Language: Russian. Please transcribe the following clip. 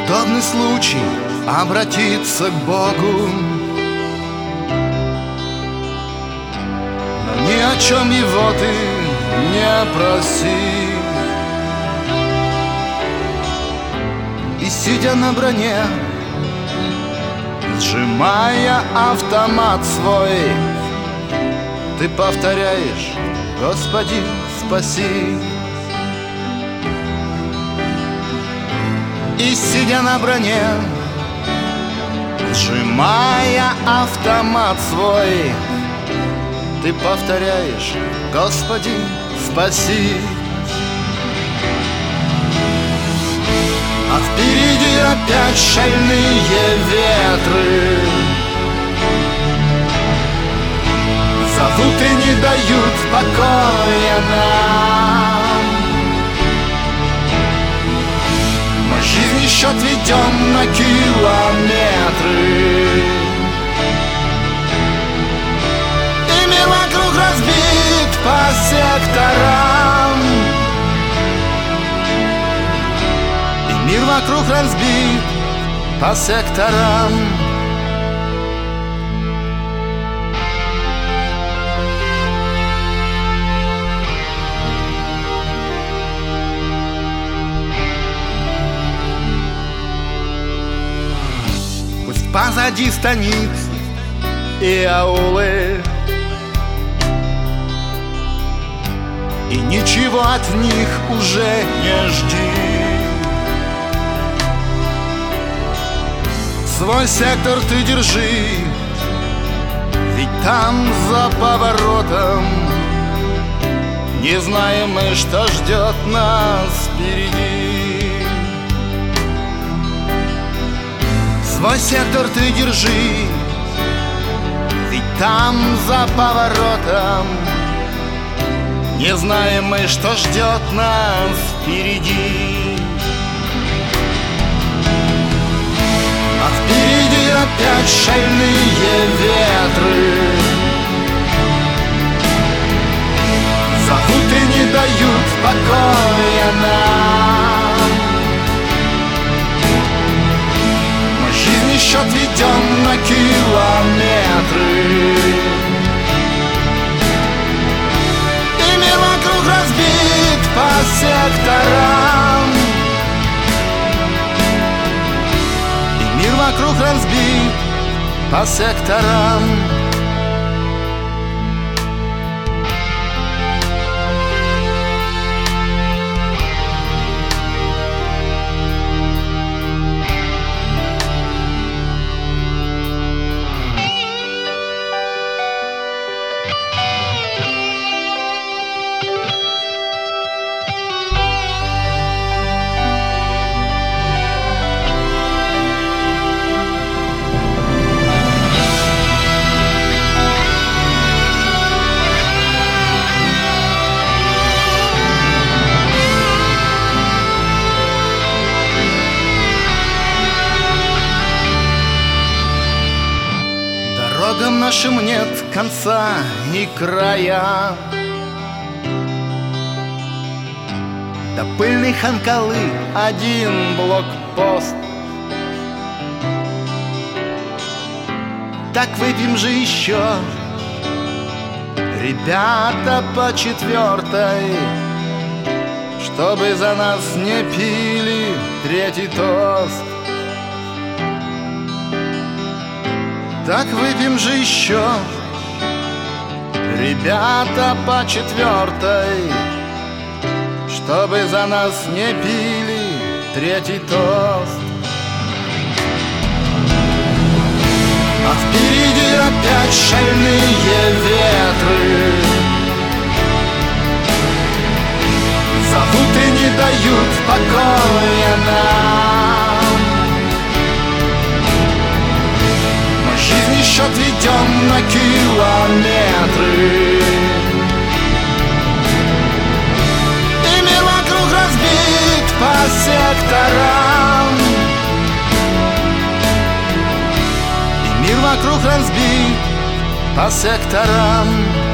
Удобный случай обратиться к Богу, но ни о чем его ты не проси. И сидя на броне, сжимая автомат свой, ты повторяешь: Господи, спаси. И сидя на броне, сжимая автомат свой, ты повторяешь: Господи, спаси. А впереди опять шальные ветры зовут и не дают покоя нам. Мы жизни счет ведем на километры, и мир вокруг разбит по секторам. И мир вокруг разбит по секторам. Позади станиц и аулы, и ничего от них уже не жди. Свой сектор ты держи, ведь там за поворотом не знаем мы, что ждет нас впереди. Свой сектор ты держи, ведь там за поворотом не знаем мы, что ждет нас впереди. А впереди опять шальные ветры зовут и не дают покоя нам. Жизни счет ведем на километры, и мир вокруг разбит по секторам. И мир вокруг разбит по секторам. Дорогам нашим нет конца и края, до пыльной Ханкалы один блокпост. Так выпьем же еще, ребята, по четвертой, чтобы за нас не пили третий тост. Так выпьем же еще, ребята, по четвертой, чтобы за нас не пили третий тост. А впереди опять шальные ветры зовут и не дают покоя нам. Жизни счет ведем на километры, и мир вокруг разбит по секторам. И мир вокруг разбит по секторам.